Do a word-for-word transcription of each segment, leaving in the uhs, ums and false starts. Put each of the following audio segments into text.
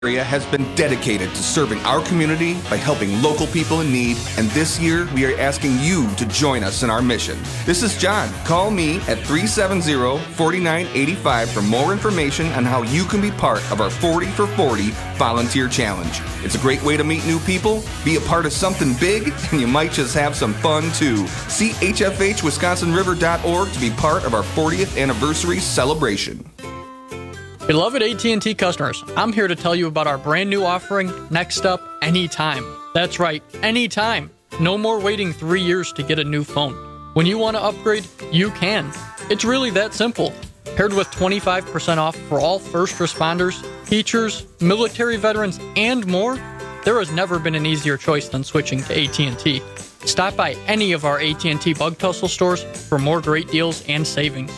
area has been dedicated to serving our community by helping local people in need, and this year we are asking you to join us in our mission. This is John. Call me at three seven zero, four nine eight five for more information on how you can be part of our forty for forty Volunteer Challenge. It's a great way to meet new people, be a part of something big, and you might just have some fun too. See H F H Wisconsin River dot org to be part of our fortieth anniversary celebration. Beloved A T and T customers, I'm here to tell you about our brand new offering, Next Up Anytime. That's right, anytime. No more waiting three years to get a new phone. When you want to upgrade, you can. It's really that simple. Paired with twenty-five percent off for all first responders, teachers, military veterans, and more, there has never been an easier choice than switching to A T and T. Stop by any of our A T and T Bug Tussle stores for more great deals and savings.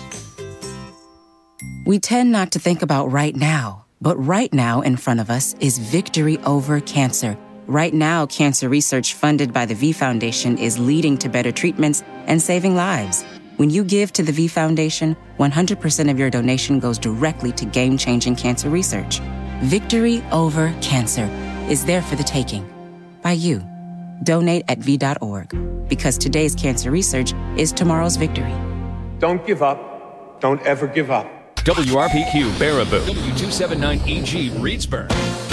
We tend not to think about right now, but right now in front of us is victory over cancer. Right now, cancer research funded by the V Foundation is leading to better treatments and saving lives. When you give to the V Foundation, one hundred percent of your donation goes directly to game-changing cancer research. Victory over cancer is there for the taking. By you. Donate at V dot org, because today's cancer research is tomorrow's victory. Don't give up. Don't ever give up. W R P Q, Baraboo. W two seventy-nine E G, Reedsburg.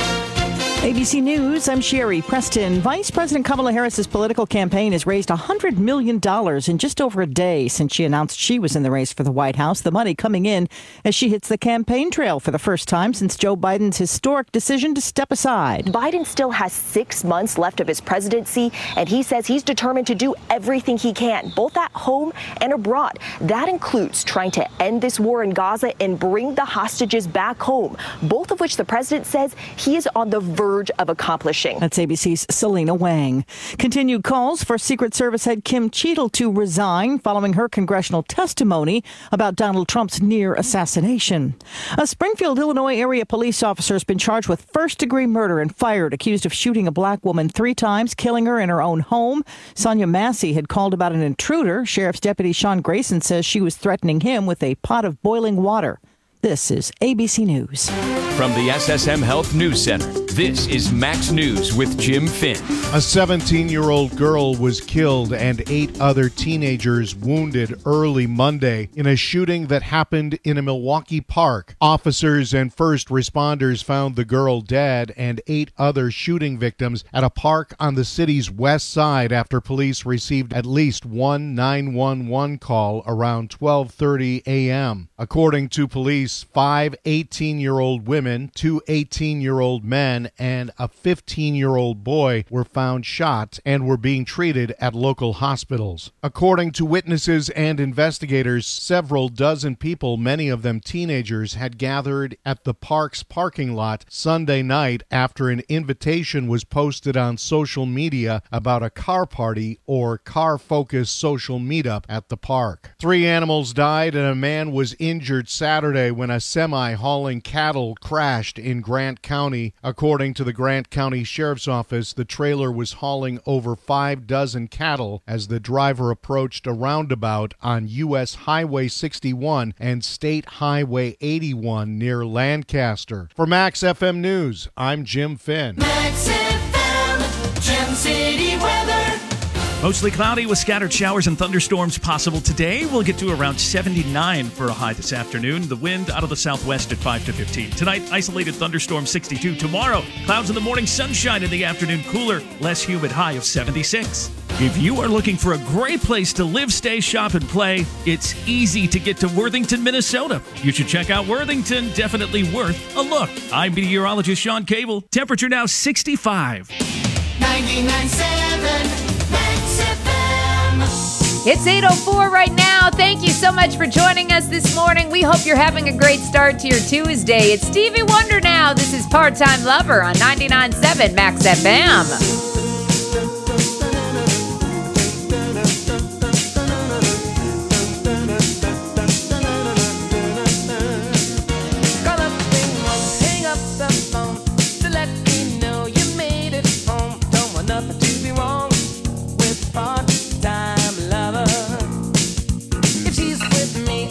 A B C News, I'm Sherry Preston. Vice President Kamala Harris's political campaign has raised one hundred million dollars in just over a day since she announced she was in the race for the White House. The money coming in as she hits the campaign trail for the first time since Joe Biden's historic decision to step aside. Biden still has six months left of his presidency, and he says he's determined to do everything he can, both at home and abroad. That includes trying to end this war in Gaza and bring the hostages back home, both of which the president says he is on the verge of accomplishing. That's A B C's Selena Wang. Continued calls for Secret Service head Kim Cheadle to resign following her congressional testimony about Donald Trump's near assassination. A Springfield, Illinois area police officer has been charged with first-degree murder and fired, accused of shooting a black woman three times, killing her in her own home. Sonia Massey had called about an intruder. Sheriff's Deputy Sean Grayson says she was threatening him with a pot of boiling water. This is A B C News. From the S S M Health News Center, this is Max News with Jim Finn. A seventeen-year-old girl was killed and eight other teenagers wounded early Monday in a shooting that happened in a Milwaukee park. Officers and first responders found the girl dead and eight other shooting victims at a park on the city's west side after police received at least one nine one one call around twelve thirty a.m. According to police, five eighteen-year-old women, two eighteen-year-old men, and a fifteen-year-old boy were found shot and were being treated at local hospitals. According to witnesses and investigators, several dozen people, many of them teenagers, had gathered at the park's parking lot Sunday night after an invitation was posted on social media about a car party or car-focused social meetup at the park. Three animals died and a man was injured Saturday when a semi hauling cattle crashed in Grant County. According to the Grant County Sheriff's Office, the trailer was hauling over five dozen cattle as the driver approached a roundabout on U S Highway sixty-one and State Highway eighty-one near Lancaster. For Max F M News, I'm Jim Finn. Max F M, Gem City weather. Mostly cloudy with scattered showers and thunderstorms possible today. We'll get to around seventy-nine for a high this afternoon. The wind out of the southwest at five to fifteen. Tonight, isolated thunderstorm sixty-two. Tomorrow, clouds in the morning, sunshine in the afternoon, cooler, less humid, high of seventy-six. If you are looking for a great place to live, stay, shop, and play, it's easy to get to Worthington, Minnesota. You should check out Worthington. Definitely worth a look. I'm meteorologist Sean Cable. Temperature now sixty-five. ninety-nine point seven Max F M. It's eight oh four right now. Thank you so much for joining us this morning. We hope you're having a great start to your Tuesday. It's Stevie Wonder now. This is Part-Time Lover on ninety-nine point seven Max F M.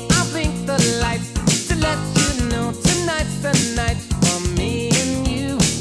To let you know tonight's the night for me and you.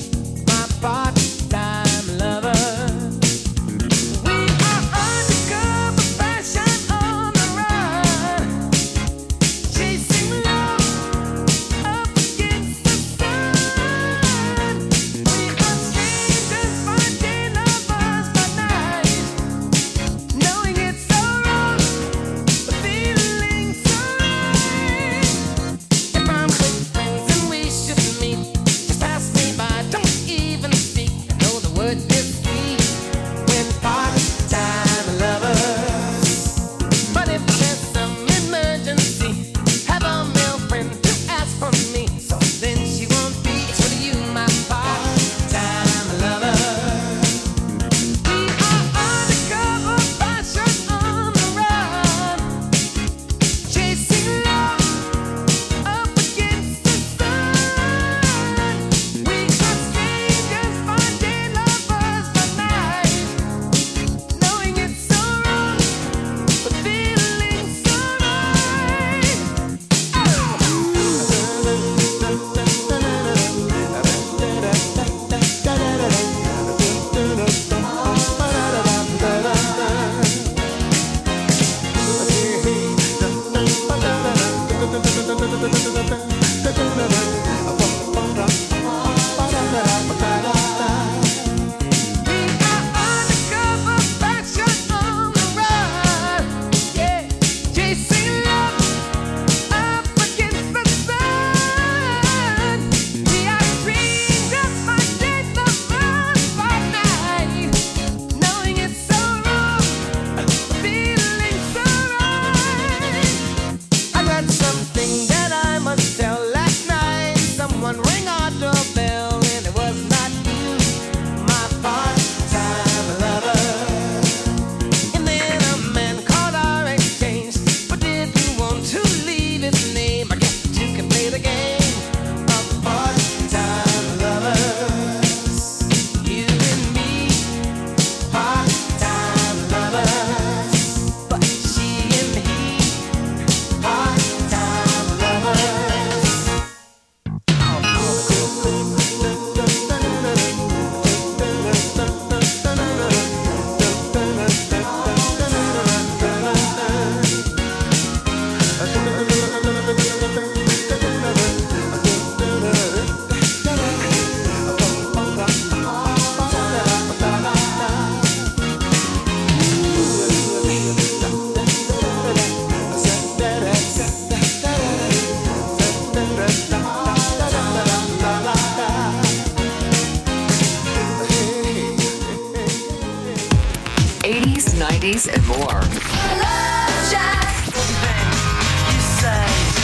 nineties, and more. Love Shack. Then you say,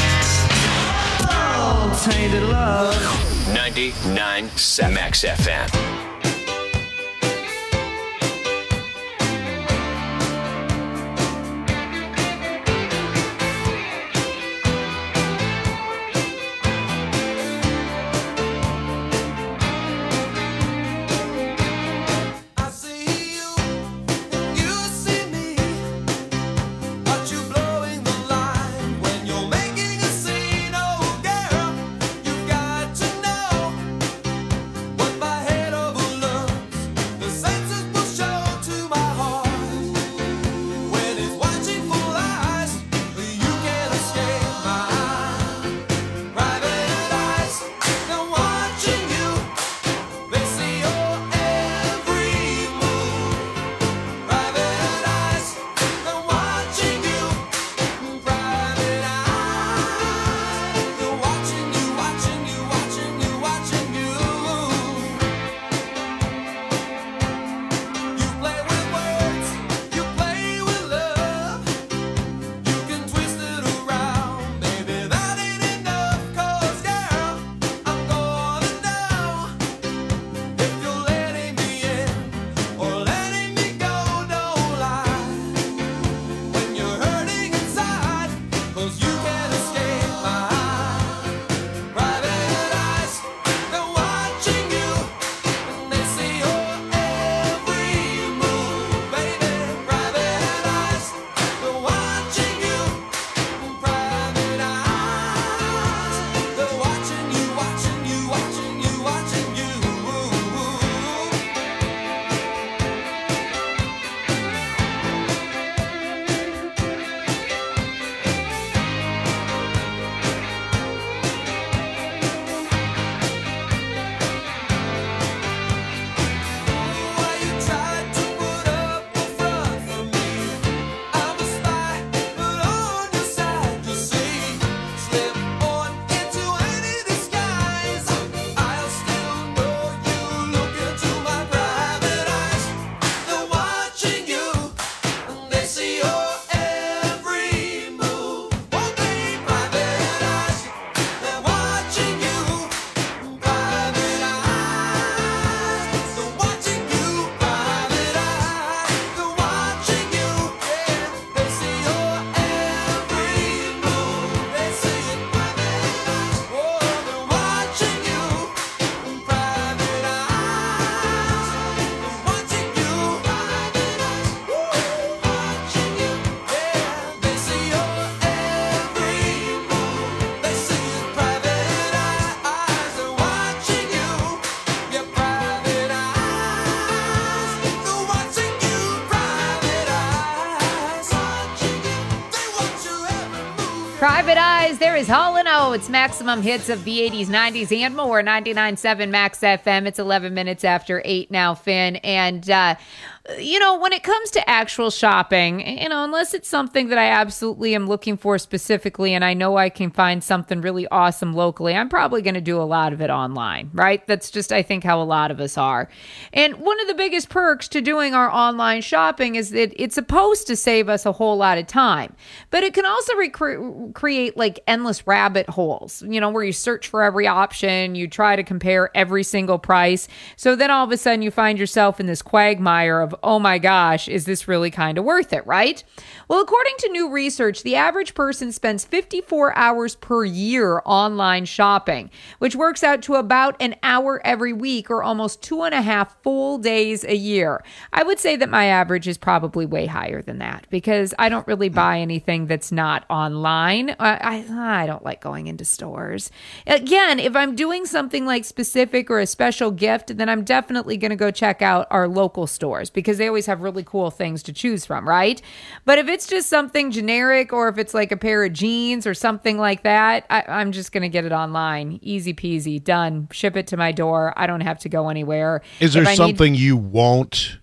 oh, tainted love. ninety-nine point seven Max F M. Private Eyes, there is Hall and Oates, maximum hits of the eighties, nineties, and more. ninety-nine point seven Max F M. It's eleven minutes after eight now, Finn. And, uh, you know, when it comes to actual shopping, you know, unless it's something that I absolutely am looking for specifically and I know I can find something really awesome locally, I'm probably going to do a lot of it online, right? That's just, I think, how a lot of us are. And one of the biggest perks to doing our online shopping is that it's supposed to save us a whole lot of time, but it can also rec- create like endless rabbit holes, you know, where you search for every option, you try to compare every single price. So then all of a sudden you find yourself in this quagmire of, oh my gosh, is this really kind of worth it, right? Well, according to new research, the average person spends fifty-four hours per year online shopping, which works out to about an hour every week or almost two and a half full days a year. I would say that my average is probably way higher than that because I don't really buy anything that's not online. I, I, I don't like going into stores. Again, if I'm doing something like specific or a special gift, then I'm definitely going to go check out our local stores because they always have really cool things to choose from, right? But if it's just something generic or if it's like a pair of jeans or something like that, I, I'm just going to get it online. Easy peasy, done. Ship it to my door. I don't have to go anywhere. Is there if I something need- you won't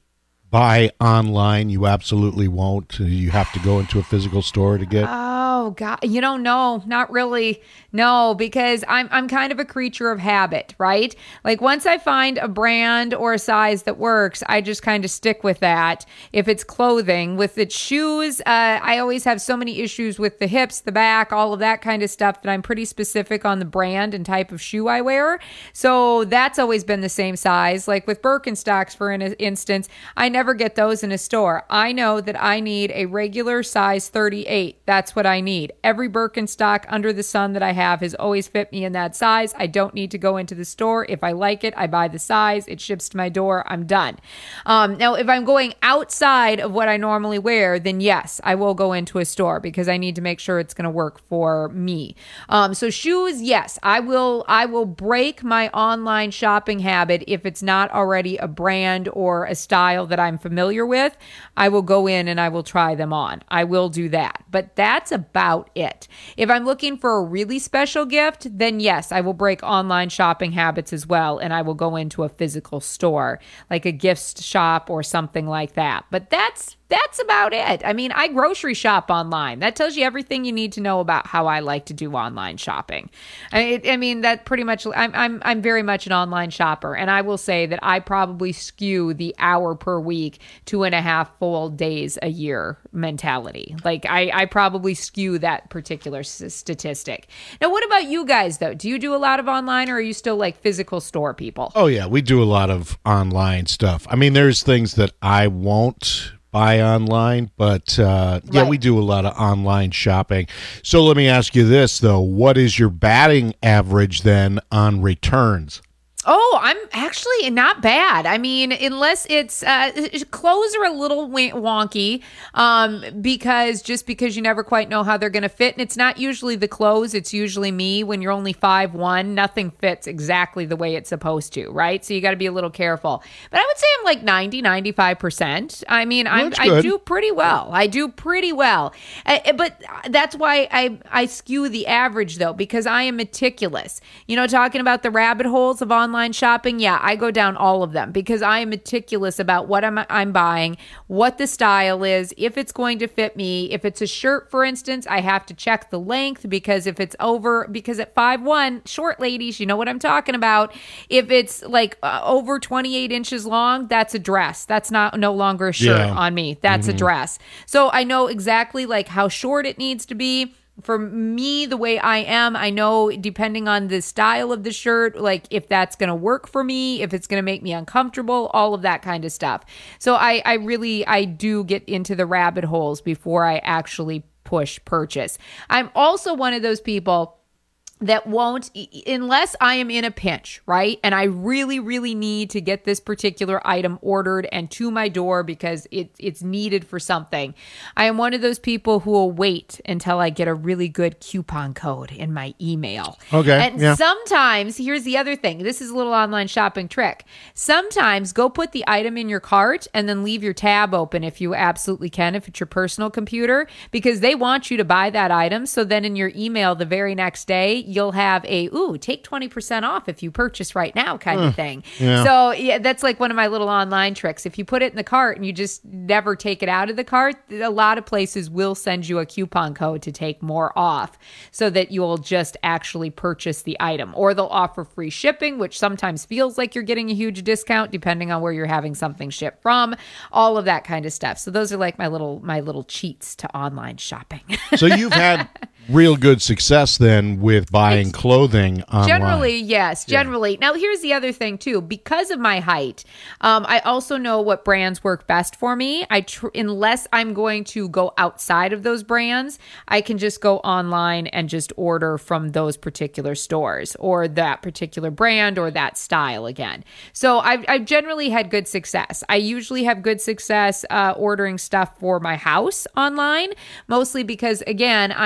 buy online. You absolutely won't. You have to go into a physical store to get. Oh God, you don't know, not really. No, because I'm I'm kind of a creature of habit, right? Like once I find a brand or a size that works, I just kind of stick with that. If it's clothing, with its shoes, uh, I always have so many issues with the hips, the back, all of that kind of stuff that I'm pretty specific on the brand and type of shoe I wear. So that's always been the same size. Like with Birkenstocks, for an instance, I never get those in a store. I know that I need a regular size thirty-eight. That's what I need. Every Birkenstock under the sun that I have has always fit me in that size. I don't need to go into the store. If I like it, I buy the size. It ships to my door. I'm done. Um, now, if I'm going outside of what I normally wear, then yes, I will go into a store because I need to make sure it's going to work for me. Um, so shoes, yes, I will. I will break my online shopping habit if it's not already a brand or a style that I'm familiar with. I will go in and I will try them on. I will do that. But that's about it. If I'm looking for a really special gift, then yes, I will break online shopping habits as well, and I will go into a physical store, like a gift shop or something like that. But that's That's about it. I mean, I grocery shop online. That tells you everything you need to know about how I like to do online shopping. I, I mean, that pretty much, I'm, I'm, I'm very much an online shopper. And I will say that I probably skew the hour per week, two and a half full days a year mentality. Like I, I probably skew that particular s- statistic. Now, what about you guys though? Do you do a lot of online, or are you still like physical store people? Oh yeah, we do a lot of online stuff. I mean, there's things that I won't buy online, but uh, yeah, Right. we do a lot of online shopping. So let me ask you this, though. What is your batting average then on returns? Oh, I'm actually not bad. I mean, unless it's uh, clothes are a little wonky um, because just because you never quite know how they're going to fit. And it's not usually the clothes. It's usually me. When you're only five one, nothing fits exactly the way it's supposed to, right? So you got to be a little careful. But I would say I'm like ninety, ninety-five percent. I mean, I'm, I do pretty well. I do pretty well. Uh, but that's why I, I skew the average, though, because I am meticulous. You know, talking about the rabbit holes of online Online shopping, yeah, I go down all of them because I am meticulous about what I'm, I'm buying, what the style is, if it's going to fit me. If it's a shirt, for instance, I have to check the length because if it's over, because at five one, short ladies, you know what I'm talking about. If it's like uh, over twenty-eight inches long, that's a dress. That's not no longer a shirt Yeah. on me. That's Mhm. a dress. So I know exactly like how short it needs to be. For me, the way I am, I know depending on the style of the shirt, like if that's going to work for me, if it's going to make me uncomfortable, all of that kind of stuff. So I, I really, I do get into the rabbit holes before I actually push purchase. I'm also one of those people that won't, unless I am in a pinch, right? And I really, really need to get this particular item ordered and to my door because it, it's needed for something. I am one of those people who will wait until I get a really good coupon code in my email. Okay, And yeah. sometimes, here's the other thing. This is a little online shopping trick. Sometimes go put the item in your cart and then leave your tab open if you absolutely can, if it's your personal computer, because they want you to buy that item. So then in your email the very next day, you'll have a, ooh, take twenty percent off if you purchase right now kind Uh, of thing. yeah. So yeah, that's like one of my little online tricks. If you put it in the cart and you just never take it out of the cart, a lot of places will send you a coupon code to take more off so that you'll just actually purchase the item. Or they'll offer free shipping, which sometimes feels like you're getting a huge discount depending on where you're having something shipped from, all of that kind of stuff. So those are like my little my little cheats to online shopping. So you've had real good success then with buying clothing online. Generally, yes. Yeah. Generally. Now, here's the other thing, too. Because of my height, um, I also know what brands work best for me. I tr- Unless I'm going to go outside of those brands, I can just go online and just order from those particular stores or that particular brand or that style again. So I've, I've generally had good success. I usually have good success uh, ordering stuff for my house online, mostly because, again, I am one of those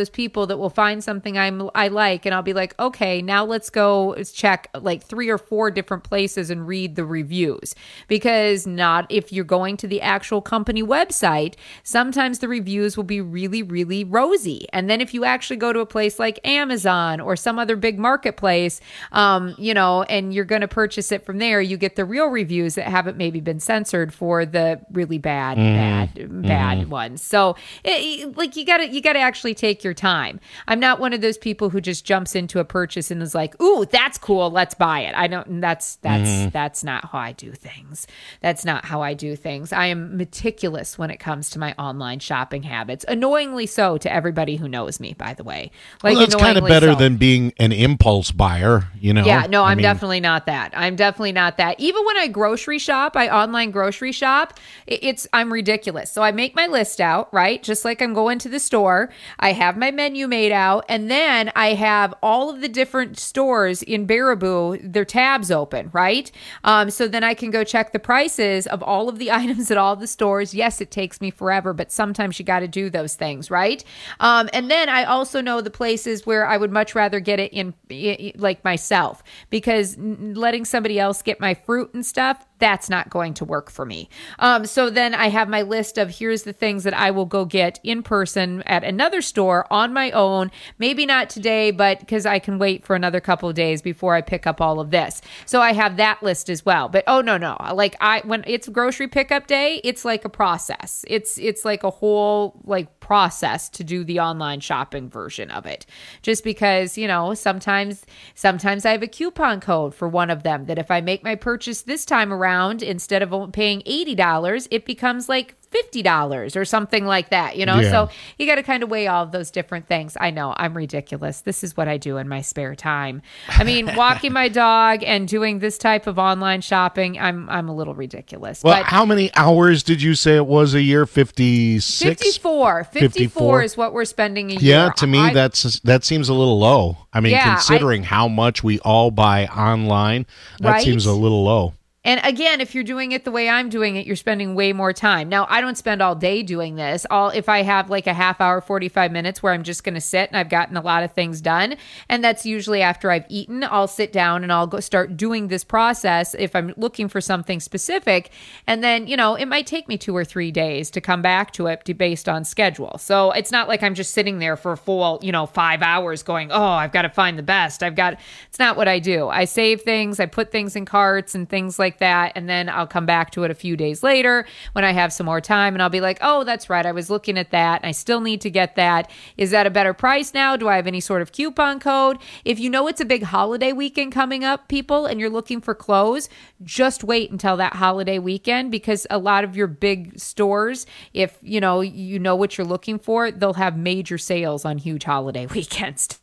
those people that will find something I'm I like, and I'll be like, okay, now let's go check like three or four different places and read the reviews, because not if you're going to the actual company website, sometimes the reviews will be really, really rosy. And then if you actually go to a place like Amazon or some other big marketplace, um, you know, and you're going to purchase it from there, you get the real reviews that haven't maybe been censored for the really bad, mm. bad, bad mm. ones. So it, like you gotta, you gotta actually take your time. I'm not one of those people who just jumps into a purchase and is like, ooh, that's cool, let's buy it. I don't, that's, that's, mm. that's not how I do things. That's not how I do things. I am meticulous when it comes to my online shopping habits. Annoyingly so to everybody who knows me, by the way. Like, well, that's kind of better so. than being an impulse buyer, you know? Yeah, no, I I'm mean, definitely not that. I'm definitely not that. Even when I grocery shop, I online grocery shop, it's, I'm ridiculous. So I make my list out, right? Just like I'm going to the store. I have my menu made out, and then I have all of the different stores in Baraboo, their tabs open, right? Um, so then I can go check the prices of all of the items at all the stores. Yes, it takes me forever, but sometimes you got to do those things, right? Um, and then I also know the places where I would much rather get it in, like myself, because letting somebody else get my fruit and stuff, that's not going to work for me. Um, so then I have my list of here's the things that I will go get in person at another store on my own. Maybe not today, but because I can wait for another couple of days before I pick up all of this. So I have that list as well. But oh no, no. Like I when it's grocery pickup day, it's like a process. It's it's like a whole like process to do the online shopping version of it. Just because, you know, sometimes sometimes I have a coupon code for one of them that if I make my purchase this time around, instead of paying eighty dollars, it becomes like fifty dollars or something like that, you know? Yeah. So you got to kind of weigh all of those different things. I know I'm ridiculous. This is what I do in my spare time. I mean, walking my dog and doing this type of online shopping, I'm I'm a little ridiculous. Well, but how many hours did you say it was a year? fifty-six? fifty-four. fifty-four, fifty-four is what we're spending a year. Yeah, to me, I, that's that seems a little low. I mean, yeah, considering I, how much we all buy online, that right? seems a little low. And again, if you're doing it the way I'm doing it, you're spending way more time. Now, I don't spend all day doing this. All if I have like a half hour, forty-five minutes where I'm just going to sit and I've gotten a lot of things done. And that's usually after I've eaten, I'll sit down and I'll go start doing this process if I'm looking for something specific. And then, you know, it might take me two or three days to come back to it based on schedule. So it's not like I'm just sitting there for a full, you know, five hours going, oh, I've got to find the best. I've got, it's not what I do. I save things, I put things in carts and things like that, and then I'll come back to it a few days later when I have some more time, and I'll be like, oh, that's right, I was looking at that and I still need to get that. Is that a better price now? Do I have any sort of coupon code? If you know it's a big holiday weekend coming up, people, and you're looking for clothes, just wait until that holiday weekend, because a lot of your big stores, if you know you know what you're looking for, they'll have major sales on huge holiday weekends.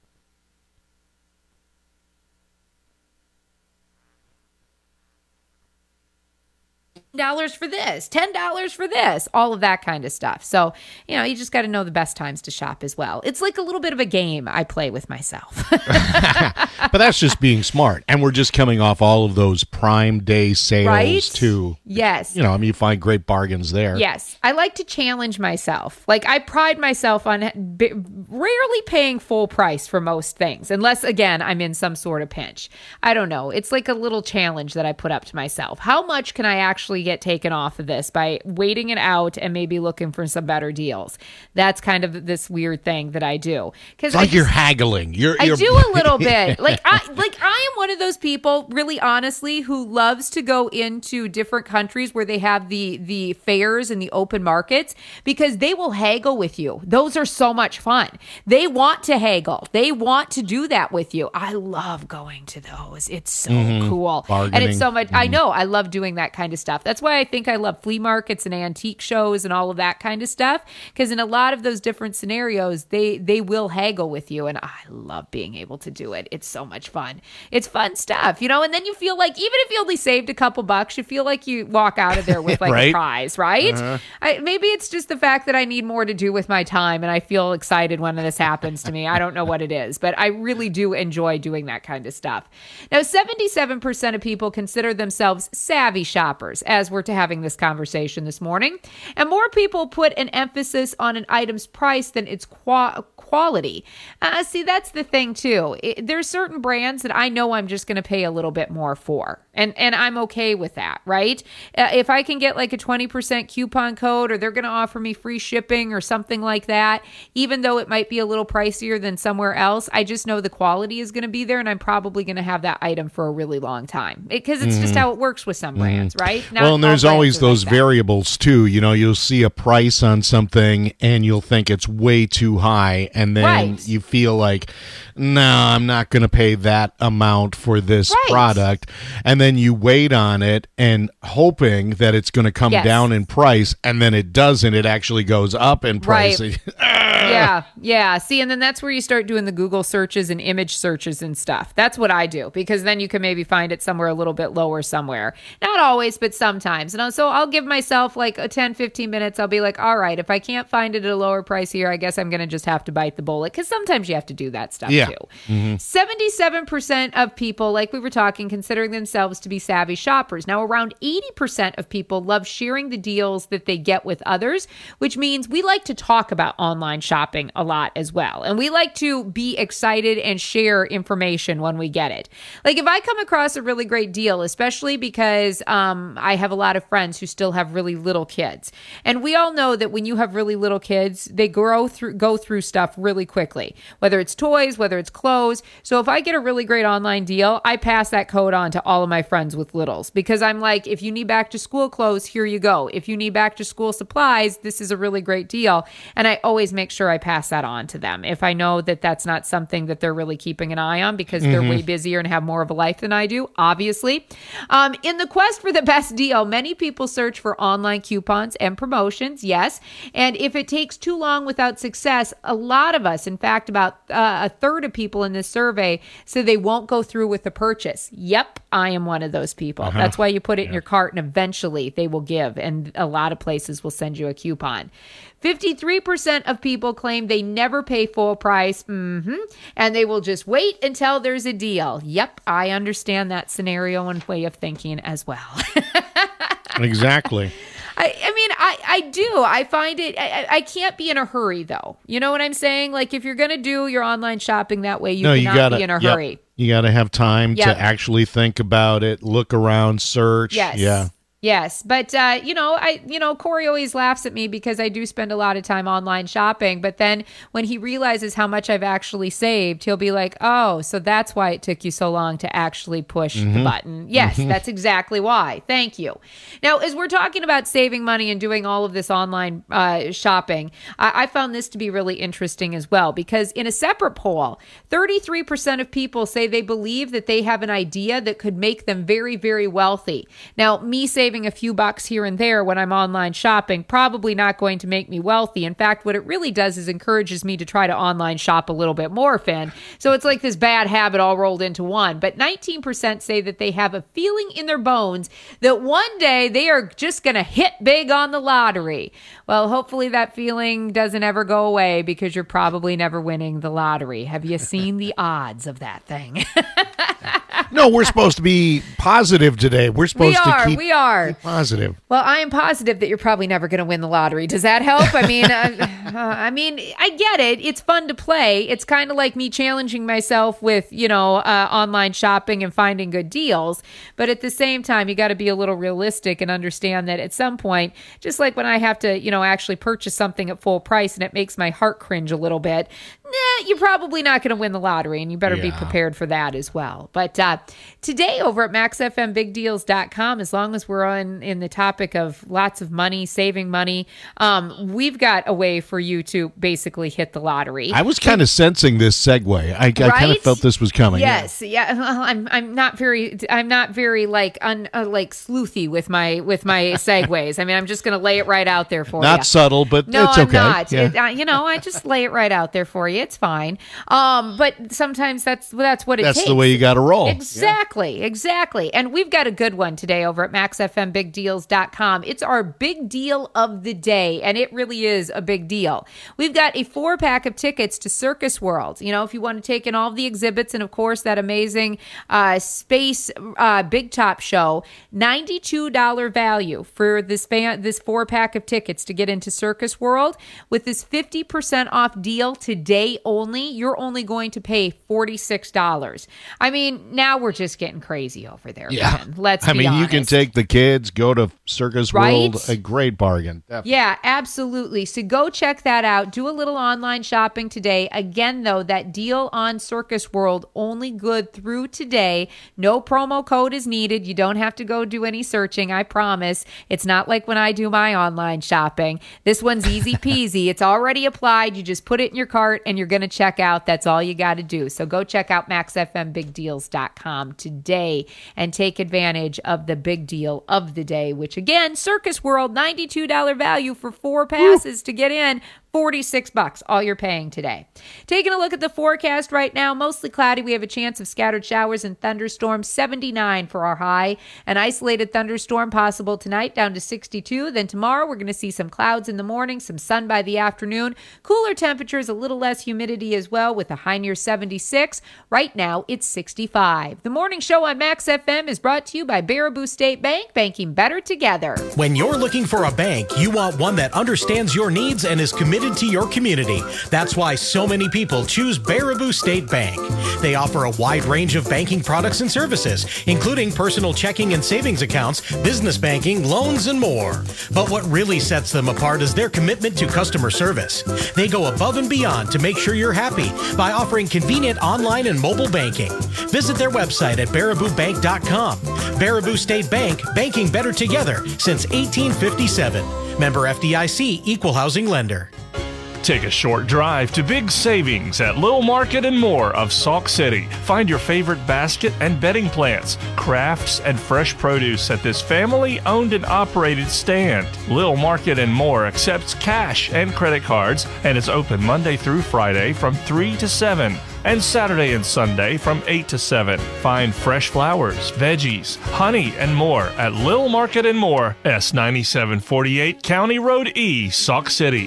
dollars for this, ten dollars for this, all of that kind of stuff. So, you know, you just got to know the best times to shop as well. It's like a little bit of a game I play with myself. But that's just being smart. And we're just coming off all of those Prime Day sales, right? Too. Yes. You know, I mean, you find great bargains there. Yes. I like to challenge myself. Like, I pride myself on b- rarely paying full price for most things, unless, again, I'm in some sort of pinch. I don't know. It's like a little challenge that I put up to myself. How much can I actually get taken off of this by waiting it out and maybe looking for some better deals? That's kind of this weird thing that I do. Because like just, you're haggling. You're, I you're... do a little bit. Like I like I am one of those people, really honestly, who loves to go into different countries where they have the the fairs and the open markets, because they will haggle with you. Those are so much fun. They want to haggle. They want to do that with you. I love going to those. It's so mm-hmm. cool. Bargaining. And it's so much. Mm-hmm. I know. I love doing that kind of stuff. That's why I think I love flea markets and antique shows and all of that kind of stuff, because in a lot of those different scenarios, they they will haggle with you, and I love being able to do it. It's so much fun. It's fun stuff, you know, and then you feel like, even if you only saved a couple bucks, you feel like you walk out of there with like right? a prize, right? Uh-huh. I, maybe it's just the fact that I need more to do with my time, and I feel excited when this happens to me. I don't know what it is, but I really do enjoy doing that kind of stuff. Now, seventy-seven percent of people consider themselves savvy shoppers, as as we're having this conversation this morning. And more people put an emphasis on an item's price than its qua- quality. Uh, see, that's the thing, too. It, there's certain brands that I know I'm just going to pay a little bit more for. And and I'm okay with that, right? Uh, if I can get like a twenty percent coupon code, or they're going to offer me free shipping or something like that, even though it might be a little pricier than somewhere else, I just know the quality is going to be there, and I'm probably going to have that item for a really long time. Because it, it's mm. just how it works with some brands, mm. right? Not well, and there's always those like variables, too. You know, you'll see a price on something, and you'll think it's way too high, and then right. you feel like, no, I'm not going to pay that amount for this right. product. And then you wait on it and hoping that it's going to come yes. down in price, and then it doesn't. It actually goes up in price. Right. yeah, yeah. See, and then that's where you start doing the Google searches and image searches and stuff. That's what I do, because then you can maybe find it somewhere a little bit lower somewhere. Not always, but sometimes. And so I'll give myself like a ten, fifteen minutes. I'll be like, all right, if I can't find it at a lower price here, I guess I'm going to just have to bite the bullet, because sometimes you have to do that stuff yeah. too. Mm-hmm. seventy-seven percent of people, like we were talking, considering themselves to be savvy shoppers. Now, around eighty percent of people love sharing the deals that they get with others, which means we like to talk about online shopping a lot as well. And we like to be excited and share information when we get it. Like if I come across a really great deal, especially because um, I have a lot of friends who still have really little kids. And we all know that when you have really little kids, they grow through, go through stuff really quickly, whether it's toys, whether it's clothes. So if I get a really great online deal, I pass that code on to all of my friends with littles, because I'm like, if you need back to school clothes, here you go. If you need back to school supplies, this is a really great deal. And I always make sure I pass that on to them if I know that that's not something that they're really keeping an eye on, because mm-hmm. they're way busier and have more of a life than I do, obviously. Um, in the quest for the best deal, many people search for online coupons and promotions, yes. And if it takes too long without success, a lot of us, in fact, about uh, a third of people in this survey say they won't go through with the purchase. Yep, I am one of those people. Uh-huh. That's why you put it yeah. in your cart, and eventually they will give, and a lot of places will send you a coupon. fifty-three percent of people claim they never pay full price, mm-hmm, and they will just wait until there's a deal. Yep, I understand that scenario and way of thinking as well. Exactly. I, I mean, I, I do. I find it, I, I can't be in a hurry, though. You know what I'm saying? Like, if you're going to do your online shopping that way, you no, cannot you gotta, be in a yep. hurry. You got to have time yep. to actually think about it, look around, search. Yes. Yeah. Yes, but uh, you know, I you know, Corey always laughs at me because I do spend a lot of time online shopping. But then when he realizes how much I've actually saved, he'll be like, "Oh, so that's why it took you so long to actually push mm-hmm. the button." Yes, mm-hmm. that's exactly why. Thank you. Now, as we're talking about saving money and doing all of this online uh, shopping, I-, I found this to be really interesting as well, because in a separate poll, thirty-three percent of people say they believe that they have an idea that could make them very, very wealthy. Now, me saving a few bucks here and there when I'm online shopping, probably not going to make me wealthy. In fact, what it really does is encourages me to try to online shop a little bit more, Finn. So it's like this bad habit all rolled into one. But nineteen percent say that they have a feeling in their bones that one day they are just going to hit big on the lottery. Well, hopefully that feeling doesn't ever go away, because you're probably never winning the lottery. Have you seen the odds of that thing? No, we're supposed to be positive today. We're supposed we are, to keep, we are. keep positive. Well, I am positive that you're probably never going to win the lottery. Does that help? I mean, uh, uh, I mean, I get it. It's fun to play. It's kind of like me challenging myself with, you know, uh, online shopping and finding good deals. But at the same time, you got to be a little realistic and understand that at some point, just like when I have to, you know, actually purchase something at full price and it makes my heart cringe a little bit, nah, you're probably not going to win the lottery, and you better yeah. be prepared for that as well. But uh, today over at max f m big deals dot com, as long as we're on in the topic of lots of money, saving money, um, we've got a way for you to basically hit the lottery. I was kind of sensing this segue. I, I right? kind of felt this was coming. Yes, yeah. yeah. Well, I'm I'm not very I'm not very like un, uh, like sleuthy with my with my segues. I mean, I'm just going to lay it right out there for not you. Not subtle, but no, it's I'm okay. not. Yeah. It, uh, you know, I just lay it right out there for you. It's fine. Um, but sometimes that's that's what it that's takes. the way you got to roll. Exactly. Exactly, yeah. exactly. And we've got a good one today over at max f m big deals dot com. It's our big deal of the day, and it really is a big deal. We've got a four-pack of tickets to Circus World. You know, if you want to take in all of the exhibits and, of course, that amazing uh, space uh, Big Top show, ninety-two dollars value for this, fan, this four-pack of tickets to get into Circus World. With this fifty percent off deal today only, you're only going to pay forty-six dollars. I mean, now we're just getting crazy over there, yeah. man. Let's I be mean, honest. you can take the kids, go to Circus Right? World, a great bargain. Definitely. Yeah, absolutely. So go check that out. Do a little online shopping today. Again, though, that deal on Circus World only good through today. No promo code is needed. You don't have to go do any searching, I promise. It's not like when I do my online shopping. This one's easy peasy. It's already applied. You just put it in your cart and you're going to check out. That's all you got to do. So go check out max f m big deals dot com today and take advantage of the big deal of the day, which again, Circus World, ninety-two dollars value for four passes to get in. forty-six bucks, all you're paying today. Taking a look at the forecast right now, mostly cloudy. We have a chance of scattered showers and thunderstorms, seventy-nine for our high. An isolated thunderstorm possible tonight, down to sixty-two. Then tomorrow, we're going to see some clouds in the morning, some sun by the afternoon. Cooler temperatures, a little less humidity as well, with a high near seventy-six. Right now, it's sixty-five. The morning show on Max F M is brought to you by Baraboo State Bank, banking better together. When you're looking for a bank, you want one that understands your needs and is committed to your community. That's why so many people choose Baraboo State Bank. They offer a wide range of banking products and services, including personal checking and savings accounts, business banking, loans, and more. But what really sets them apart is their commitment to customer service. They go above and beyond to make sure you're happy by offering convenient online and mobile banking. Visit their website at baraboo bank dot com. Baraboo State Bank, banking better together since eighteen fifty-seven. Member F D I C, Equal Housing Lender. Take a short drive to Big Savings at Little Market and More of Sauk City. Find your favorite basket and bedding plants, crafts, and fresh produce at this family-owned and operated stand. Little Market and More accepts cash and credit cards and is open Monday through Friday from three to seven. And Saturday and Sunday from eight to seven. Find fresh flowers, veggies, honey, and more at Little Market and More, S ninety-seven forty-eight County Road E, Sauk City.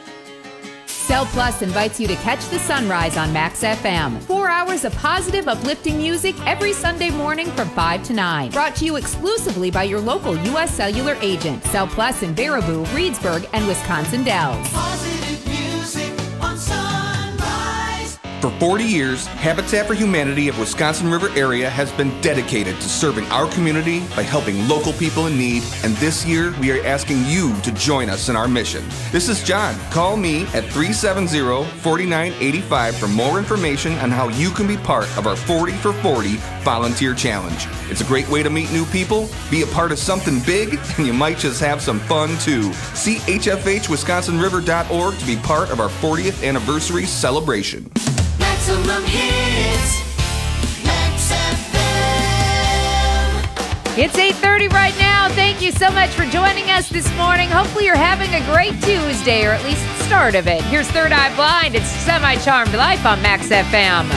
Cell Plus invites you to catch the sunrise on Max F M. Four hours of positive, uplifting music every Sunday morning from five to nine. Brought to you exclusively by your local U S Cellular agent. Cell Plus in Baraboo, Reedsburg, and Wisconsin Dells. Positive music on Sunrise. For forty years, Habitat for Humanity of Wisconsin River area has been dedicated to serving our community by helping local people in need, and this year we are asking you to join us in our mission. This is John. Call me at three seven zero, four nine eight five for more information on how you can be part of our forty for forty volunteer challenge. It's a great way to meet new people, be a part of something big, and you might just have some fun too. See h f h wisconsin river dot org to be part of our fortieth anniversary celebration. Maximum hits, Max F M. It's eight thirty right now. Thank you so much for joining us this morning. Hopefully you're having a great Tuesday, or at least the start of it. Here's Third Eye Blind. It's Semi-Charmed Life on Max F M.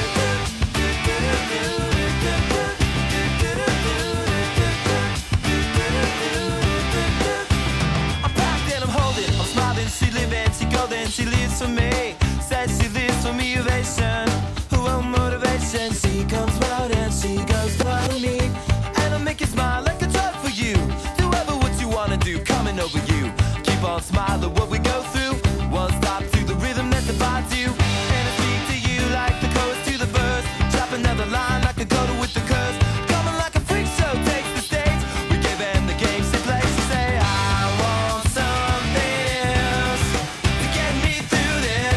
I'm packed and I'm holding, I'm smiling, she living, she golden, she lives for me. Says she lives for me, ovation, who will motivation. She comes round and she goes for me, and I make you smile like a drug for you. Do ever what you wanna do, coming over you. Keep on smiling what we go through. One stop to the rhythm that defines you, and I speak to you like the chorus to the verse. Drop another line like a coda with the curse. Coming like a freak show takes the stage. We give them the game she plays. She say I want something else to get me through this.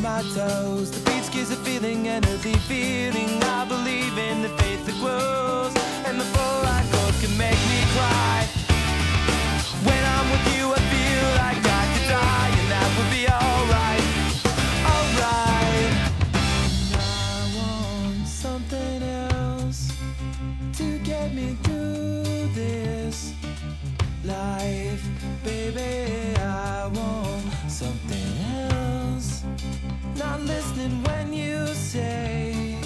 my toes. The beach gives a feeling, an earthly feeling. I believe in the faith that grows, and the full I go can make me cry. When I'm with you, I feel like I could die, and that would be alright, alright. I want something else to get me through this life, baby. I want something else. Not listening when you say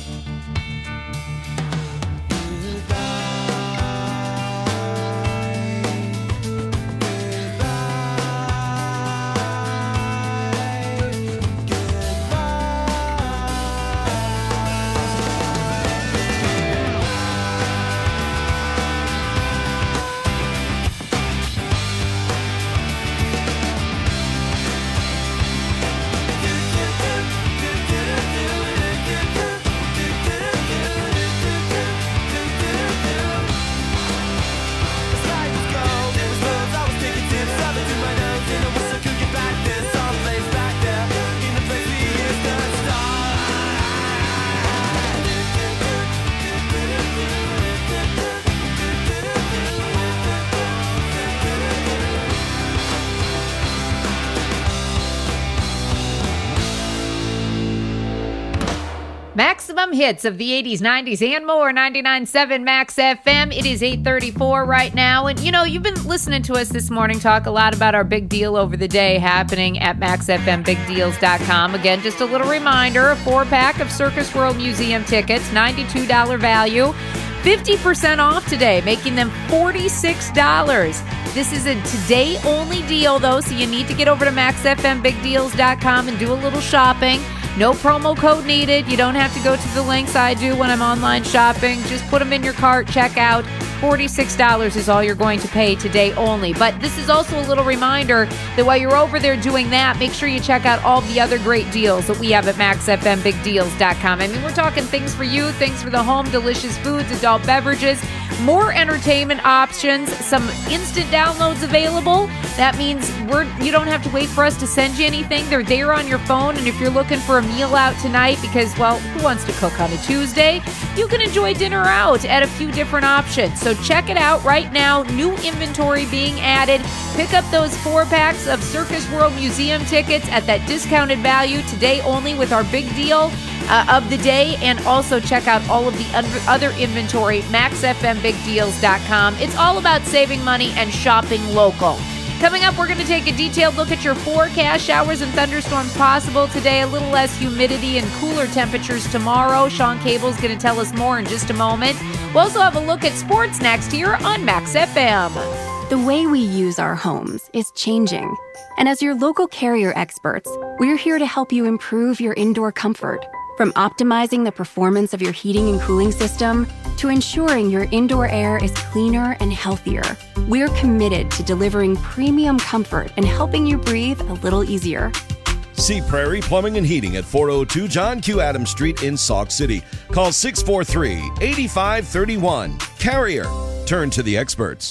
Maximum hits of the eighties, nineties, and more. ninety-nine point seven Max F M. It is eight thirty-four right now. And, you know, you've been listening to us this morning talk a lot about our big deal over the day happening at max f m big deals dot com. Again, just a little reminder, a four-pack of Circus World Museum tickets, ninety-two dollars value, fifty percent off today, making them forty-six dollars. This is a today-only deal, though, so you need to get over to max f m big deals dot com and do a little shopping. No promo code needed. You don't have to go to the links I do when I'm online shopping. Just put them in your cart, check out. forty-six dollars is all you're going to pay today only. But this is also a little reminder that while you're over there doing that, make sure you check out all the other great deals that we have at max f m big deals dot com. I mean, we're talking things for you, things for the home, delicious foods, adult beverages, more entertainment options, some instant downloads available. That means we're you don't have to wait for us to send you anything. They're there on your phone. And if you're looking for a meal out tonight, because, well, who wants to cook on a Tuesday? You can enjoy dinner out at a few different options. So check it out right now. New inventory being added. Pick up those four packs of Circus World Museum tickets at that discounted value today only with our big deal uh, of the day. And also check out all of the other inventory, max f m big deals dot com. It's all about saving money and shopping local. Coming up, we're going to take a detailed look at your forecast. Showers and thunderstorms possible today. A little less humidity and cooler temperatures tomorrow. Sean Cable's going to tell us more in just a moment. We'll also have a look at sports next here on Max F M. The way we use our homes is changing. And as your local Carrier experts, we're here to help you improve your indoor comfort. From optimizing the performance of your heating and cooling system to ensuring your indoor air is cleaner and healthier, we're committed to delivering premium comfort and helping you breathe a little easier. See Prairie Plumbing and Heating at four oh two John Q. Adams Street in Sauk City. Call six four three, eight five three one. Carrier. Turn to the experts.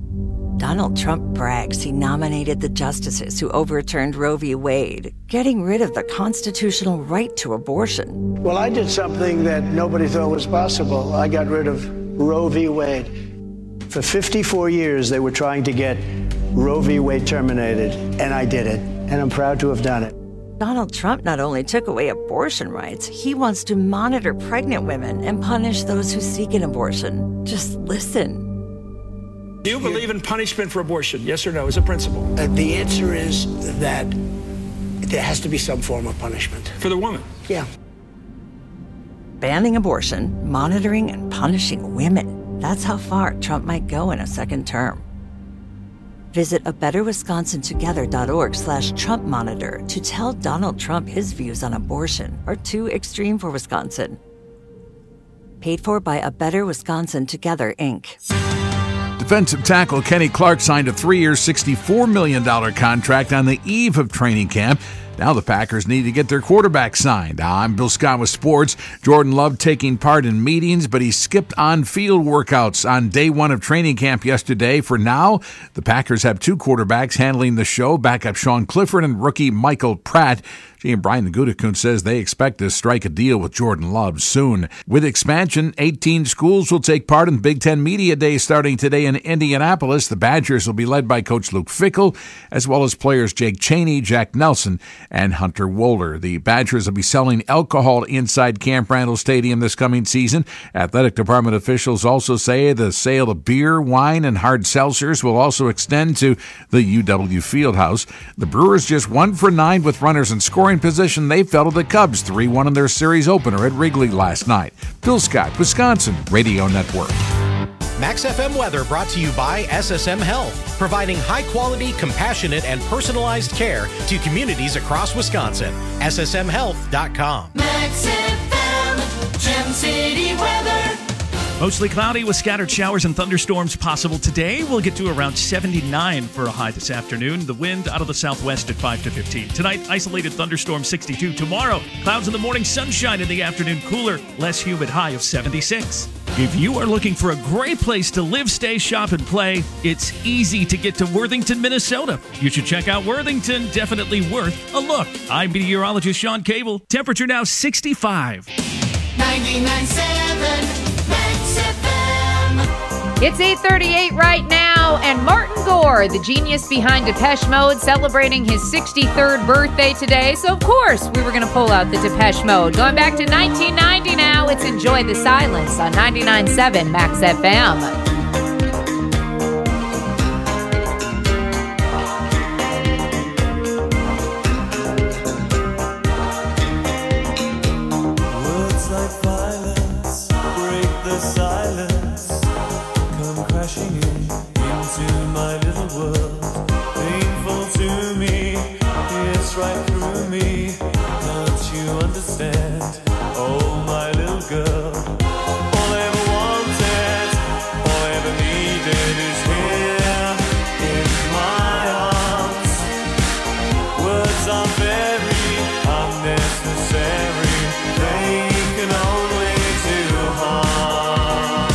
Donald Trump brags he nominated the justices who overturned Roe v. Wade, getting rid of the constitutional right to abortion. Well, I did something that nobody thought was possible. I got rid of Roe v. Wade. For fifty-four years, they were trying to get Roe v. Wade terminated, and I did it, and I'm proud to have done it. Donald Trump not only took away abortion rights, he wants to monitor pregnant women and punish those who seek an abortion. Just listen. Do you believe in punishment for abortion? Yes or no, as a principle? Uh, the answer is that there has to be some form of punishment. For the woman? Yeah. Banning abortion, monitoring and punishing women. That's how far Trump might go in a second term. Visit a better wisconsin together dot org slash Trump monitor to tell Donald Trump his views on abortion are too extreme for Wisconsin. Paid for by A Better Wisconsin Together, Incorporated. Defensive tackle Kenny Clark signed a three-year, sixty-four million dollars contract on the eve of training camp. Now the Packers need to get their quarterback signed. I'm Bill Scott with sports. Jordan Love taking part in meetings, but he skipped on-field workouts on day one of training camp yesterday. For now, the Packers have two quarterbacks handling the show, backup Sean Clifford and rookie Michael Pratt. G M Brian Gutekunst says they expect to strike a deal with Jordan Love soon. With expansion, eighteen schools will take part in Big Ten Media Day starting today in Indianapolis. The Badgers will be led by Coach Luke Fickell, as well as players Jake Chaney, Jack Nelson, and Hunter Wolder. The Badgers will be selling alcohol inside Camp Randall Stadium this coming season. Athletic department officials also say the sale of beer, wine, and hard seltzers will also extend to the U W Fieldhouse. The Brewers just one for nine with runners in scoring position. They fell to the Cubs three one in their series opener at Wrigley last night. Bill Scott, Wisconsin Radio Network. Max F M weather brought to you by S S M Health, providing high-quality, compassionate, and personalized care to communities across Wisconsin. S S M health dot com. Max F M, Gem City weather. Mostly cloudy with scattered showers and thunderstorms possible today. We'll get to around seventy-nine for a high this afternoon. The wind out of the southwest at five to fifteen. Tonight, isolated thunderstorm sixty-two. Tomorrow, clouds in the morning, sunshine in the afternoon, cooler, less humid, high of seventy-six. If you are looking for a great place to live, stay, shop, and play, it's easy to get to Worthington, Minnesota. You should check out Worthington. Definitely worth a look. I'm meteorologist Sean Cable. Temperature now sixty-five. ninety-nine point seven Max F M. It's eight thirty-eight right now, and Martin Gore, the genius behind Depeche Mode, celebrating his sixty-third birthday today. So, of course, we were going to pull out the Depeche Mode. Going back to nineteen ninety now, it's Enjoy the Silence on ninety-nine point seven Max F M. Right through me, don't you understand? Oh, my little girl. All I ever wanted, all I ever needed is here in my arms. Words are very unnecessary, they can only do harm.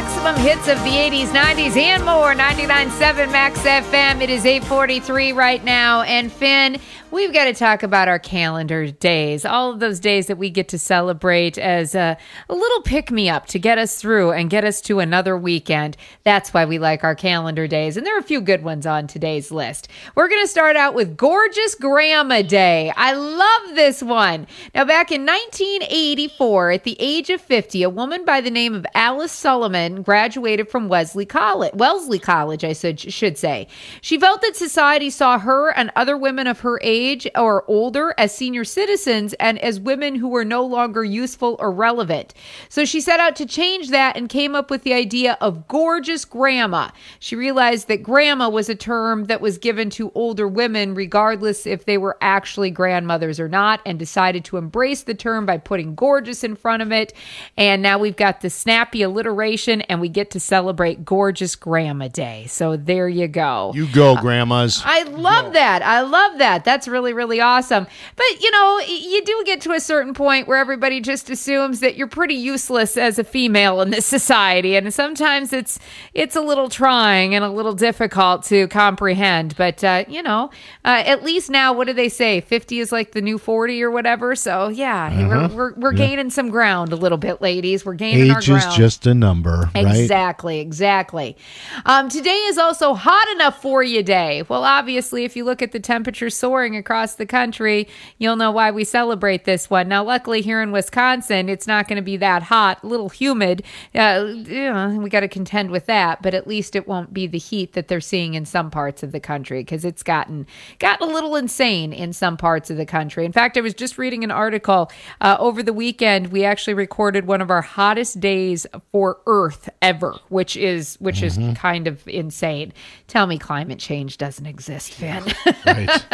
maximum hits of the eighties, nineties, and more. ninety-nine point seven Max F M. It is eight forty-three right now. And Finn, we've got to talk about our calendar days. All of those days that we get to celebrate as a, a little pick-me-up to get us through and get us to another weekend. That's why we like our calendar days. And there are a few good ones on today's list. We're going to start out with Gorgeous Grandma Day. I love this one. Now, back in nineteen eighty-four, at the age of fifty, a woman by the name of Alice Sullivan graduated from Wesley College, Wellesley College, I should, should say. She felt that society saw her and other women of her age or older as senior citizens and as women who were no longer useful or relevant. So she set out to change that and came up with the idea of gorgeous grandma. She realized that grandma was a term that was given to older women regardless if they were actually grandmothers or not, and decided to embrace the term by putting gorgeous in front of it. And now we've got the snappy alliteration and we get to celebrate Gorgeous Grandma Day. So there you go. You go, grandmas. I love that. I love that. That's really, really awesome. But, you know, you do get to a certain point where everybody just assumes that you're pretty useless as a female in this society. And sometimes it's it's a little trying and a little difficult to comprehend. But, uh, you know, uh, at least now, what do they say? fifty is like the new forty or whatever. So, yeah, Uh-huh. we're, we're, we're Yeah. gaining some ground a little bit, ladies. We're gaining our Age ground. is just a number, right? Exactly, exactly. Um, today is also Hot Enough For You Day. Well, obviously, if you look at the temperature soaring across the country, you'll know why we celebrate this one. Now, luckily here in Wisconsin, it's not going to be that hot, a little humid. Uh, you know, we got to contend with that, but at least it won't be the heat that they're seeing in some parts of the country, because it's gotten, gotten a little insane in some parts of the country. In fact, I was just reading an article uh, over the weekend. We actually recorded one of our hottest days for Earth ever, which is which Mm-hmm. is kind of insane. Tell me climate change doesn't exist, Finn. Right.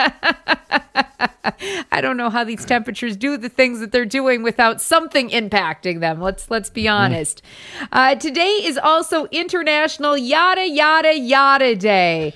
I don't know how these temperatures do the things that they're doing without something impacting them. Let's let's be honest. Uh, today is also International Yada Yada Yada Day.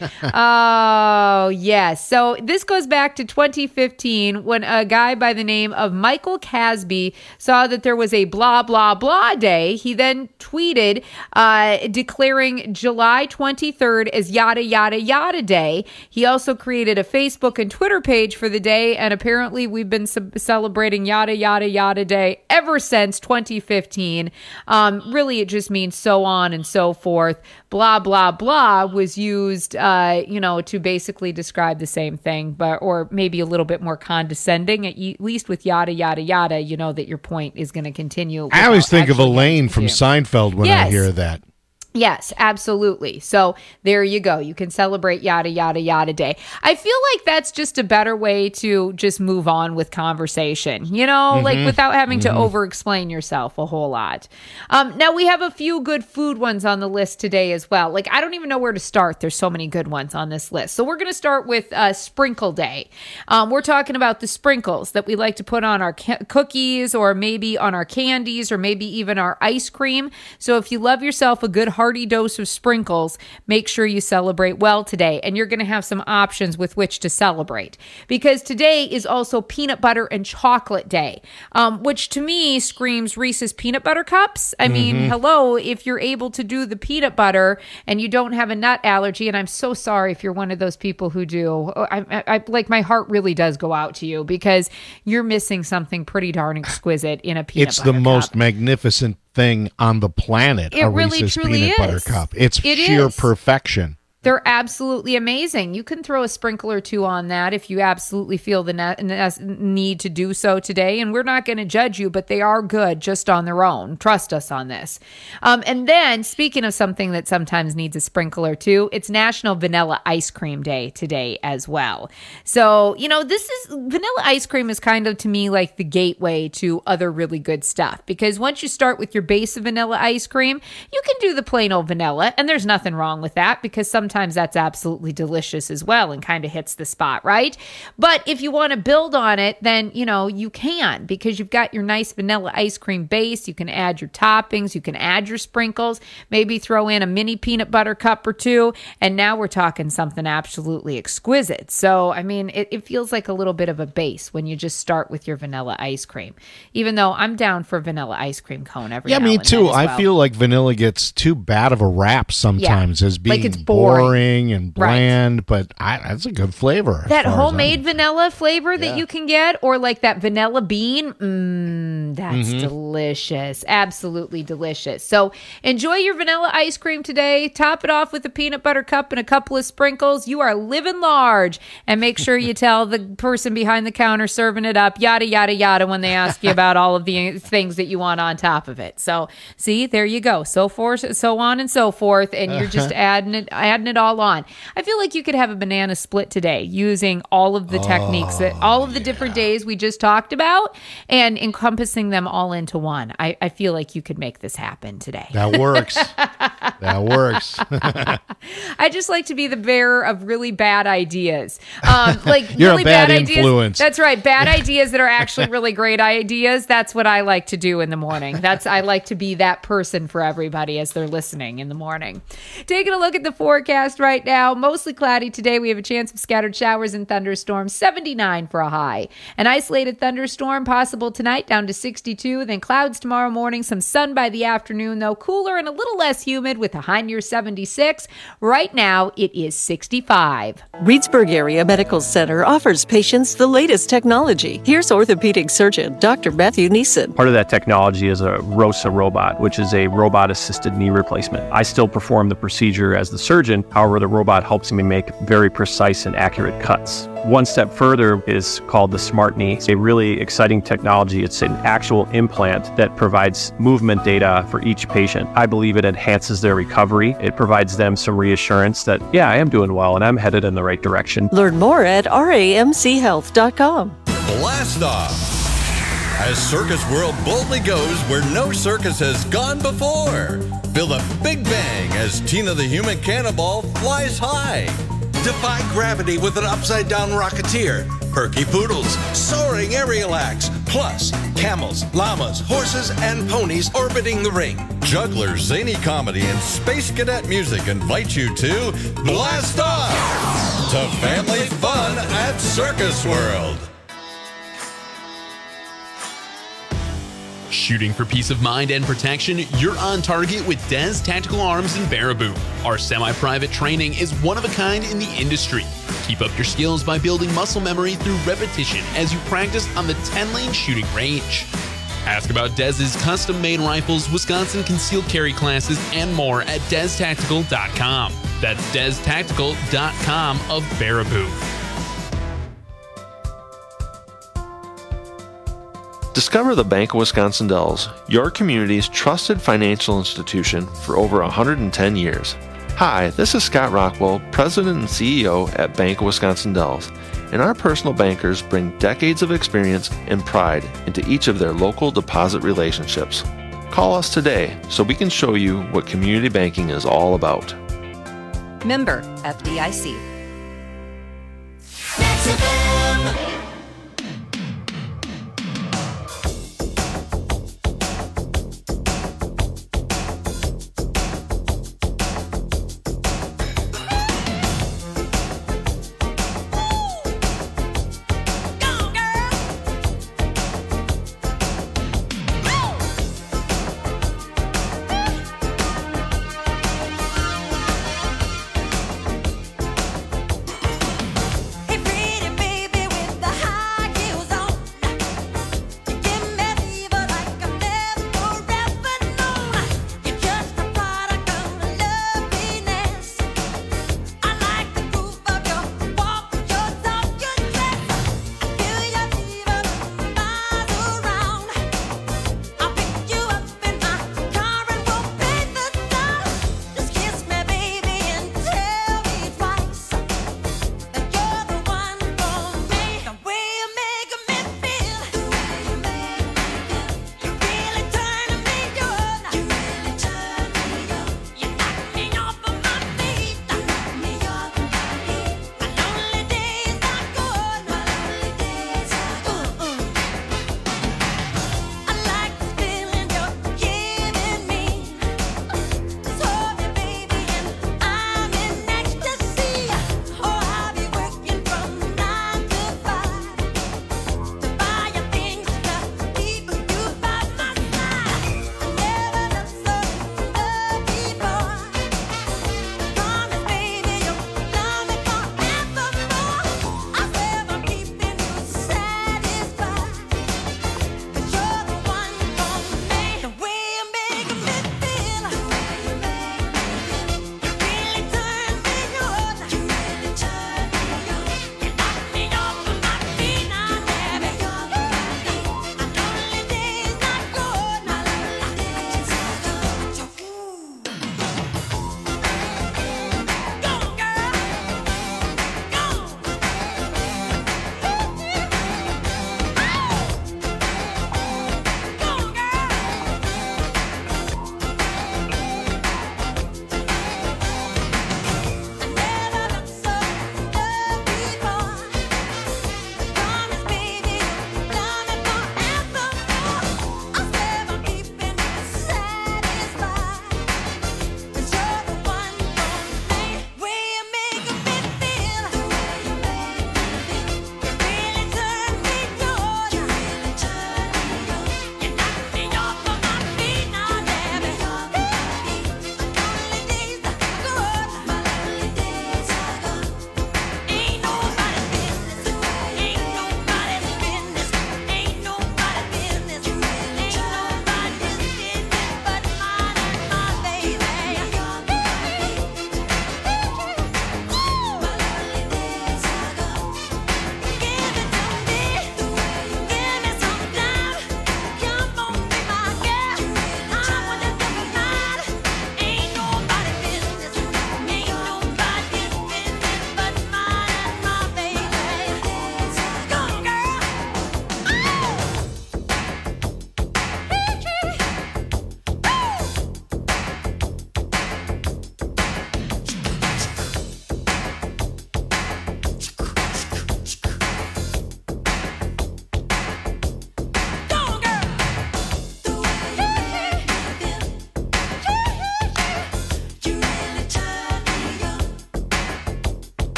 Oh, yes. So this goes back to twenty fifteen when a guy by the name of Michael Casby saw that there was a blah, blah, blah day. He then tweeted uh, declaring July twenty-third as Yada Yada Yada Day. He also created a Facebook and Twitter page for the day, and apparently we've been ce- celebrating Yada Yada Yada Day ever since twenty fifteen. Um, really, it just means so on and so forth. Blah, blah, blah was used, uh, you know, to basically describe the same thing, but or maybe a little bit more condescending. At least with yada, yada, yada, you know that your point is going to continue. I always think of actually Elaine getting from to. Seinfeld when I Yes. hear that. Yes, absolutely. So there you go. You can celebrate Yada Yada Yada Day. I feel like that's just a better way to just move on with conversation, you know, like Mhm. without having to Mhm. over-explain yourself a whole lot. Um, now, we have a few good food ones on the list today as well. Like, I don't even know where to start. There's so many good ones on this list. So we're going to start with uh, Sprinkle Day. Um, we're talking about the sprinkles that we like to put on our ca- cookies or maybe on our candies or maybe even our ice cream. So if you love yourself a good hearty dose of sprinkles, make sure you celebrate well today. And you're going to have some options with which to celebrate, because today is also Peanut Butter and Chocolate Day, um, which to me screams Reese's Peanut Butter Cups. I mean, Mhm. hello, if you're able to do the peanut butter and you don't have a nut allergy, and I'm so sorry if you're one of those people who do, I, I, I like my heart really does go out to you, because you're missing something pretty darn exquisite in a peanut It's butter the cup. most magnificent thing on the planet, It a really, Reese's truly peanut butter is. cup. It's It sheer is. perfection. They're absolutely amazing. You can throw a sprinkle or two on that if you absolutely feel the ne- ne- need to do so today. And we're not going to judge you, but they are good just on their own. Trust us on this. Um, and then, speaking of something that sometimes needs a sprinkle or two, it's National Vanilla Ice Cream Day today as well. So, you know, this is vanilla ice cream is kind of to me like the gateway to other really good stuff, because once you start with your base of vanilla ice cream, you can do the plain old vanilla, and there's nothing wrong with that, because sometimes sometimes that's absolutely delicious as well and kind of hits the spot, right? But if you want to build on it, then, you know, you can, because you've got your nice vanilla ice cream base. You can add your toppings. You can add your sprinkles, maybe throw in a mini peanut butter cup or two. And now we're talking something absolutely exquisite. So, I mean, it, it feels like a little bit of a base when you just start with your vanilla ice cream, even though I'm down for vanilla ice cream cone every yeah, now me and too. then as well. I feel like vanilla gets too bad of a rap sometimes Yeah, as being like it's boring. boring and bland, but I, that's a good flavor. as That far as homemade vanilla flavor that Yeah. you can get, or like that vanilla bean, mmm, that's Mhm. delicious. Absolutely delicious. So enjoy your vanilla ice cream today. Top it off with a peanut butter cup and a couple of sprinkles. You are living large. And make sure you tell the person behind the counter serving it up, yada, yada, yada, when they ask you about all of the things that you want on top of it. So see, there you go. So forth, so on and so forth. And you're just adding it, adding it all on. I feel like you could have a banana split today using all of the techniques that all of the different days we just talked about and encompassing them all into one. I, I feel like you could make this happen today. That works. That works. I just like to be the bearer of really bad ideas. Um, like You're a really bad ideas. influence. That's right. Bad ideas that are actually really great ideas. That's what I like to do in the morning. That's I like to be that person for everybody as they're listening in the morning. Taking a look at the forecast right now. Mostly cloudy today. We have a chance of scattered showers and thunderstorms. seventy-nine for a high. An isolated thunderstorm possible tonight down to sixty-two. Then clouds tomorrow morning. Some sun by the afternoon though. Cooler and a little less humid with a high near seventy-six. Right now it is sixty-five. Reedsburg Area Medical Center offers patients the latest technology. Here's orthopedic surgeon Doctor Matthew Neeson. Part of that technology is a ROSA robot, which is a robot-assisted knee replacement. I still perform the procedure as the surgeon. However, the robot helps me make very precise and accurate cuts. One step further is called the Smart Knee. It's a really exciting technology. It's an actual implant that provides movement data for each patient. I believe it enhances their recovery. It provides them some reassurance that, yeah, I am doing well and I'm headed in the right direction. Learn more at R A M C health dot com. Blast Off! As Circus World boldly goes where no circus has gone before. Feel the big bang as Tina the Human Cannonball flies high. Defy gravity with an upside-down rocketeer. Perky poodles, soaring aerial acts, plus camels, llamas, horses, and ponies orbiting the ring. Jugglers, zany comedy, and space cadet music invite you to Blast Off! To family fun at Circus World. Shooting for peace of mind and protection, you're on target with Des Tactical Arms in Baraboo. Our semi-private training is one of a kind in the industry. Keep up your skills by building muscle memory through repetition as you practice on the ten-lane shooting range. Ask about Dez's custom-made rifles, Wisconsin concealed carry classes, and more at des tactical dot com. That's des tactical dot com of Baraboo. Discover the Bank of Wisconsin Dells, your community's trusted financial institution for over one hundred ten years. Hi, this is Scott Rockwell, President and C E O at Bank of Wisconsin Dells, and our personal bankers bring decades of experience and pride into each of their local deposit relationships. Call us today so we can show you what community banking is all about. Member F D I C.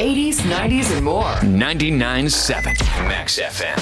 eighties, nineties, and more. ninety-nine point seven Max F M.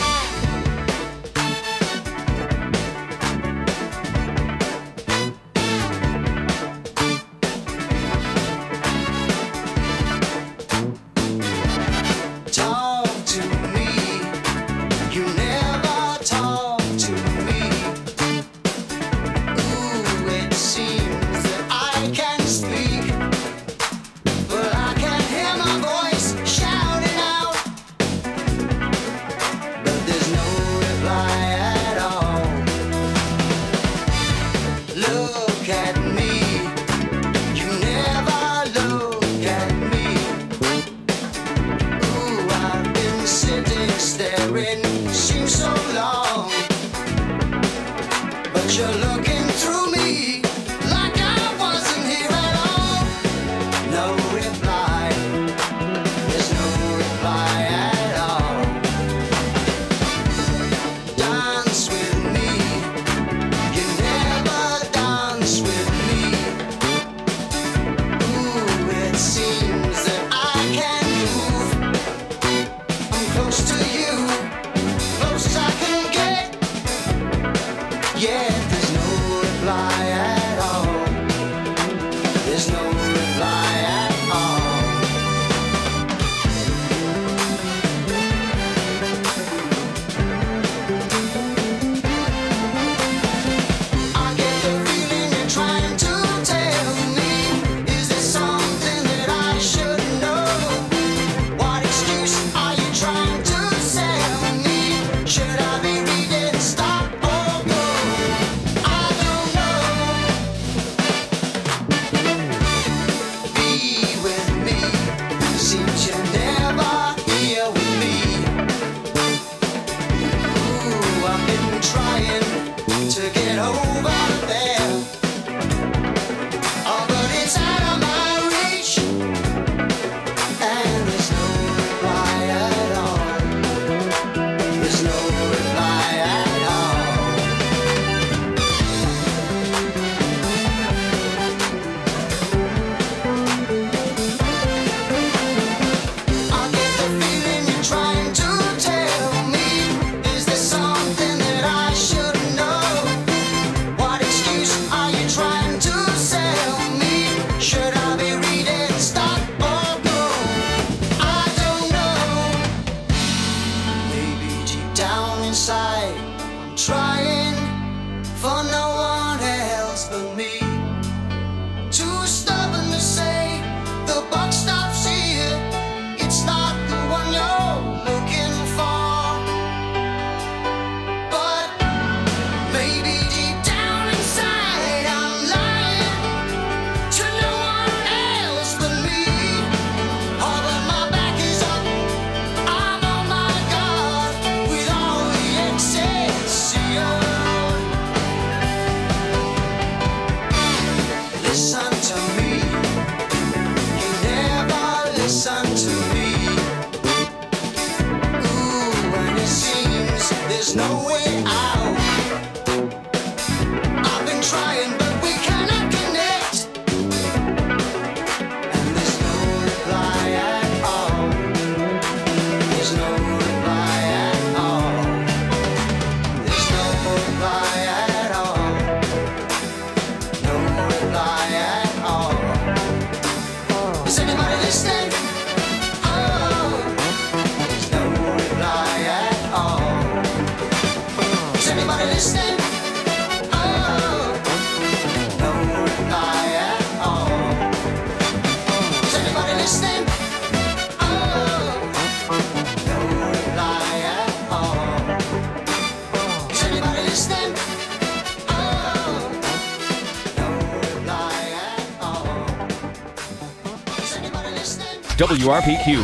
W R P Q